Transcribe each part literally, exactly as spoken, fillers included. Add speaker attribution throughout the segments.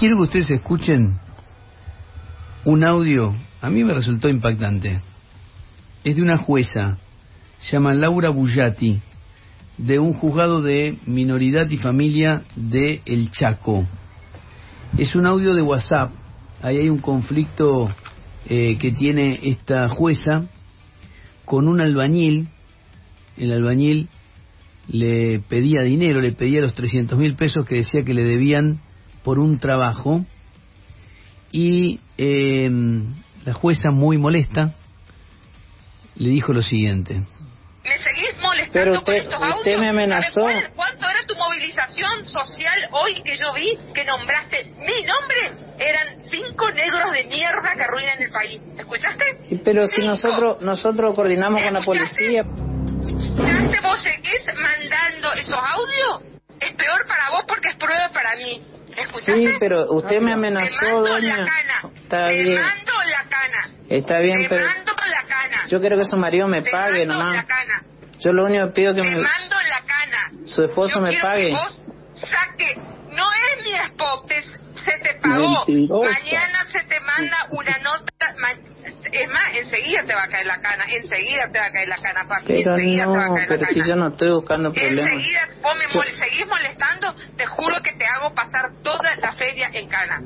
Speaker 1: Quiero que ustedes escuchen un audio, a mí me resultó impactante. Es de una jueza, se llama Laura Bullati, de un juzgado de minoridad y familia de El Chaco. Es un audio de WhatsApp, ahí hay un conflicto eh, que tiene esta jueza con un albañil. El albañil le pedía dinero, le pedía los trescientos mil pesos que decía que le debían por un trabajo, y eh, la jueza, muy molesta, le dijo lo siguiente:
Speaker 2: me seguís molestando.
Speaker 3: Pero usted,
Speaker 2: con estos audios.
Speaker 3: usted me amenazó.
Speaker 2: ¿Cuál, ¿Cuánto era tu movilización social hoy que yo vi que nombraste mi nombre? Eran cinco negros de mierda que arruinan el país. ¿Escuchaste?
Speaker 3: Pero
Speaker 2: Cinco.
Speaker 3: si nosotros nosotros coordinamos con la policía.
Speaker 2: ¿Escuchaste? ¿Vos seguís mandando esos audios? Es peor para vos porque es prueba para mí. ¿Escuchaste?
Speaker 3: Sí, pero usted me amenazó,
Speaker 2: te mando
Speaker 3: doña.
Speaker 2: La cana.
Speaker 3: Está
Speaker 2: te
Speaker 3: bien.
Speaker 2: mando la cana.
Speaker 3: Está bien,
Speaker 2: te
Speaker 3: pero
Speaker 2: mando la cana.
Speaker 3: yo quiero que su marido me
Speaker 2: te
Speaker 3: pague
Speaker 2: mando
Speaker 3: nomás.
Speaker 2: La cana.
Speaker 3: Yo lo único que pido es que
Speaker 2: te
Speaker 3: me...
Speaker 2: mando la cana.
Speaker 3: su esposo
Speaker 2: yo
Speaker 3: me
Speaker 2: quiero
Speaker 3: pague.
Speaker 2: Que vos saque. No es mi esposo, se te pagó.
Speaker 3: Mentirosa.
Speaker 2: Mañana se te manda una nota. Es más, enseguida te va a caer la cana. Enseguida te va a caer la cana, papi.
Speaker 3: Pero
Speaker 2: enseguida
Speaker 3: no,
Speaker 2: te va a caer
Speaker 3: pero
Speaker 2: la
Speaker 3: si
Speaker 2: cana.
Speaker 3: yo no estoy buscando problemas.
Speaker 2: Enseguida vos me
Speaker 3: Yo...
Speaker 2: mol seguís molestando, te juro que te hago pasar toda la feria en cana.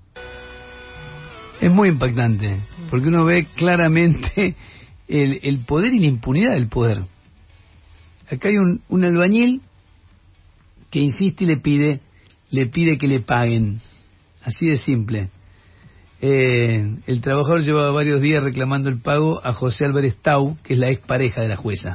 Speaker 1: Es muy impactante, porque uno ve claramente el, el poder y la impunidad del poder. Acá hay un, un albañil que insiste y le pide, le pide que le paguen. Así de simple. Eh, el trabajador llevaba varios días reclamando el pago a José Álvarez Tau, que es la expareja de la jueza.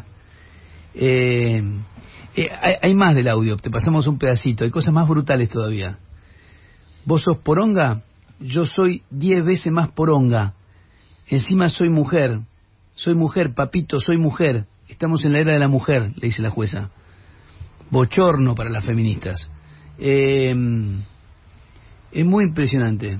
Speaker 1: Eh, eh, hay, hay más del audio, te pasamos un pedacito, hay cosas más brutales todavía. Vos sos poronga, yo soy diez veces más poronga. Encima soy mujer, soy mujer, papito, soy mujer. Estamos en la era de la mujer, le dice la jueza. Bochorno para las feministas. Eh, es muy impresionante.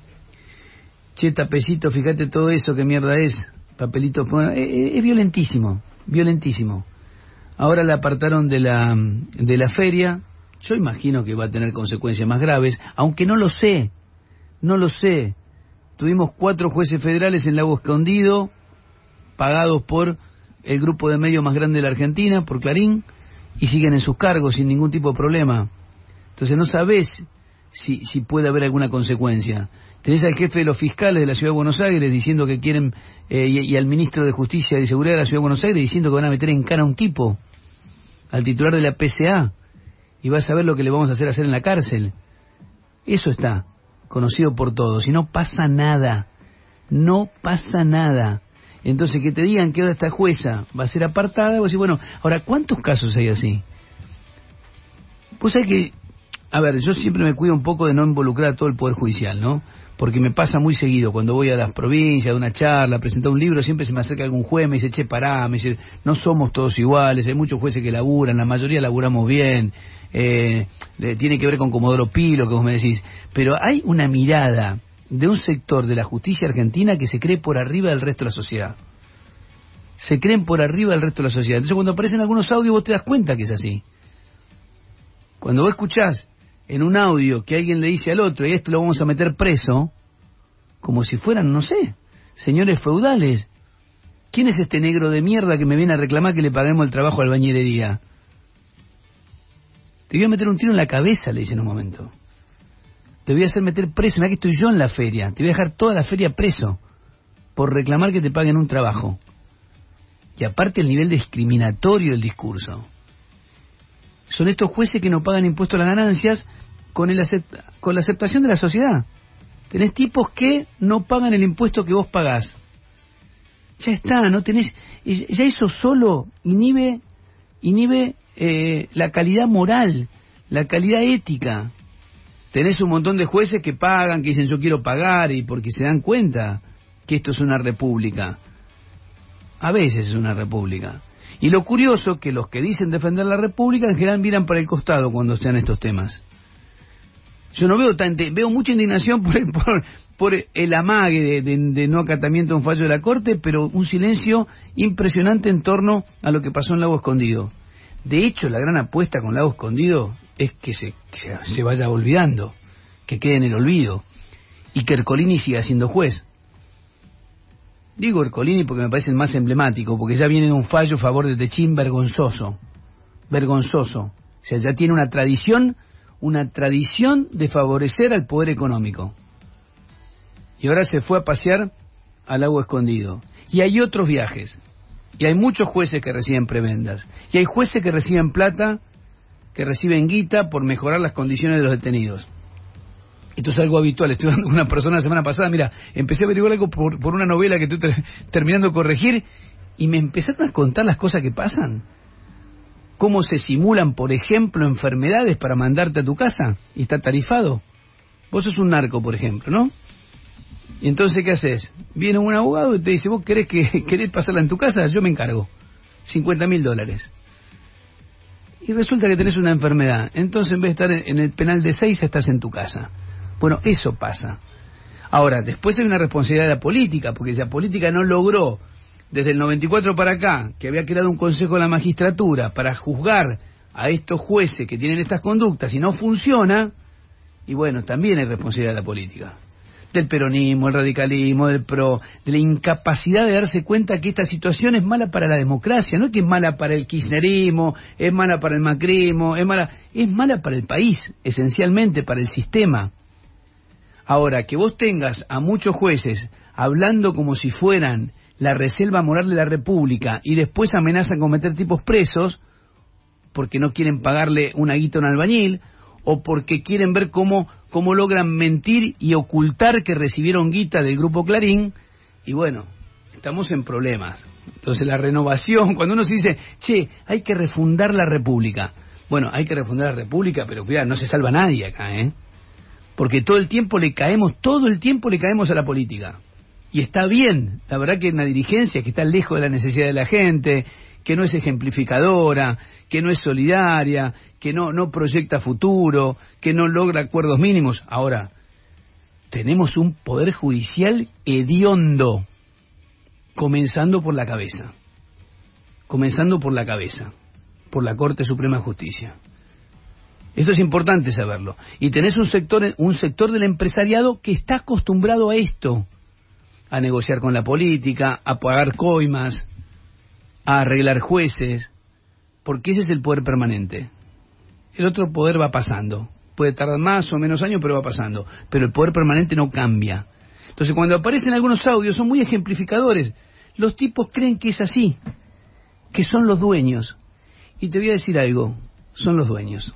Speaker 1: Che, tapecito, fíjate todo eso, qué mierda es. Papelito, bueno, es, es violentísimo, violentísimo. Ahora la apartaron de la, de la feria. Yo imagino que va a tener consecuencias más graves, aunque no lo sé, no lo sé. Tuvimos cuatro jueces federales en Lago Escondido, pagados por el grupo de medios más grande de la Argentina, por Clarín, y siguen en sus cargos sin ningún tipo de problema. Entonces no sabés si, si puede haber alguna consecuencia. Tenés al jefe de los fiscales de la Ciudad de Buenos Aires diciendo que quieren, eh, y, y al ministro de Justicia y Seguridad de la Ciudad de Buenos Aires diciendo que van a meter en cana a un tipo, al titular de la P C A, y vas a ver lo que le vamos a hacer hacer en la cárcel. Eso está conocido por todos, y no pasa nada, no pasa nada. Entonces que te digan que ahora esta jueza va a ser apartada, vos decís, bueno, ahora, ¿cuántos casos hay así? Pues hay que, a ver, yo siempre me cuido un poco de no involucrar a todo el Poder Judicial, ¿no? Porque me pasa muy seguido, cuando voy a las provincias, a una charla, a presentar un libro, siempre se me acerca algún juez, me dice, che, pará, me dice, no somos todos iguales, hay muchos jueces que laburan, la mayoría laburamos bien, eh, tiene que ver con Comodoro Pi, lo que vos me decís, pero hay una mirada de un sector de la justicia argentina que se cree por arriba del resto de la sociedad. Se creen por arriba del resto de la sociedad. Entonces cuando aparecen algunos audios vos te das cuenta que es así. Cuando vos escuchás en un audio que alguien le dice al otro, y esto lo vamos a meter preso, como si fueran, no sé, señores feudales. ¿Quién es este negro de mierda que me viene a reclamar que le paguemos el trabajo a albañilería? Te voy a meter un tiro en la cabeza, le dice en un momento. Te voy a hacer meter preso, mirá que estoy yo en la feria, te voy a dejar toda la feria preso por reclamar que te paguen un trabajo. Y aparte el nivel discriminatorio del discurso. Son estos jueces que no pagan impuestos a las ganancias con, el acept con la aceptación de la sociedad. Tenés tipos que no pagan el impuesto que vos pagás. Ya está, no tenés, ya eso solo inhibe, inhibe eh, la calidad moral, la calidad ética. Tenés un montón de jueces que pagan, que dicen yo quiero pagar, y porque se dan cuenta que esto es una república. A veces es una república. Y lo curioso es que los que dicen defender la república en general miran para el costado cuando sean estos temas. Yo no veo tanta, veo mucha indignación por el, por, por el amague de, de, de no acatamiento de un fallo de la Corte, pero un silencio impresionante en torno a lo que pasó en Lago Escondido. De hecho, la gran apuesta con Lago Escondido es que se, se, se vaya olvidando, que quede en el olvido, y que Ercolini siga siendo juez. Digo Ercolini porque me parece el más emblemático, porque ya viene de un fallo a favor de Techín vergonzoso, vergonzoso. O sea, ya tiene una tradición, una tradición de favorecer al poder económico. Y ahora se fue a pasear al lago escondido. Y hay otros viajes. Y hay muchos jueces que reciben prebendas. Y hay jueces que reciben plata, que reciben guita por mejorar las condiciones de los detenidos. Esto es algo habitual. Estuve hablando con una persona la semana pasada, mira, empecé a averiguar algo por, por una novela que estoy ter, terminando de corregir, y me empezaron a contar las cosas que pasan. Cómo se simulan, por ejemplo, enfermedades para mandarte a tu casa, y está tarifado. Vos sos un narco, por ejemplo, ¿no? Y entonces, ¿qué haces? Viene un abogado y te dice, ¿vos querés, que, querés pasarla en tu casa? Yo me encargo. cincuenta mil dólares. Y resulta que tenés una enfermedad. Entonces, en vez de estar en el penal de seis, estás en tu casa. Bueno, eso pasa. Ahora, después hay una responsabilidad de la política, porque si la política no logró, desde el noventa y cuatro para acá, que había creado un consejo de la magistratura para juzgar a estos jueces que tienen estas conductas y no funciona, y bueno, también hay responsabilidad de la política. Del peronismo, el radicalismo, del PRO, de la incapacidad de darse cuenta que esta situación es mala para la democracia, no es que es mala para el kirchnerismo, es mala para el macrismo, es mala, es mala para el país, esencialmente para el sistema. Ahora, que vos tengas a muchos jueces hablando como si fueran la reserva moral de la República y después amenazan con meter tipos presos porque no quieren pagarle una guita a un albañil o porque quieren ver cómo, cómo logran mentir y ocultar que recibieron guita del Grupo Clarín, y bueno, estamos en problemas. Entonces la renovación, cuando uno se dice, che, hay que refundar la República. Bueno, hay que refundar la República, pero cuidado, no se salva nadie acá, ¿eh? Porque todo el tiempo le caemos, todo el tiempo le caemos a la política. Y está bien, la verdad que una dirigencia que está lejos de la necesidad de la gente, que no es ejemplificadora, que no es solidaria, que no, no proyecta futuro, que no logra acuerdos mínimos. Ahora, tenemos un poder judicial hediondo, comenzando por la cabeza, comenzando por la cabeza, por la Corte Suprema de Justicia. Esto es importante saberlo. Y tenés un sector, un sector del empresariado que está acostumbrado a esto, a negociar con la política, a pagar coimas, a arreglar jueces, porque ese es el poder permanente. El otro poder va pasando. Puede tardar más o menos años, pero va pasando. Pero el poder permanente no cambia. Entonces, cuando aparecen algunos audios, son muy ejemplificadores. Los tipos creen que es así, que son los dueños. Y te voy a decir algo, son los dueños.